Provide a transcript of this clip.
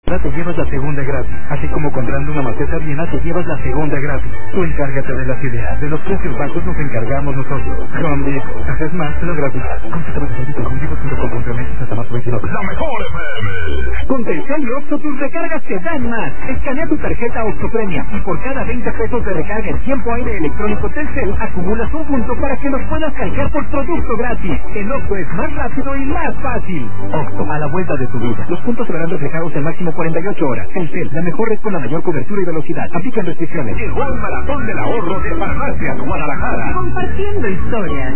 te llevas la segunda gratis. Así como comprando una maceta Viena te llevas la segunda gratis. Tú encárgate de las ideas, de los precios bajos nos encargamos nosotros. Home Depot. Haces más, lo gratis. Consulta más servicio HomeDepot.com contra meses hasta más 22. La mejor FM. Con Telcel y Oxxo tus recargas te dan más. Escanea tu tarjeta Oxxo Premia y por cada 20 pesos de recarga en tiempo aire electrónico Telcel acumulas un punto para que los puedas canjear por producto gratis. El Oxxo es más rápido y más fácil. Oxxo, a la vuelta de tu vida. Los puntos se verán reflejados en máximo 48 horas. Telcel, la mejor red con la mayor cobertura y velocidad. Aplican restricciones. Llegó el maratón del ahorro de Farmacias Guadalajara. Compartiendo historias.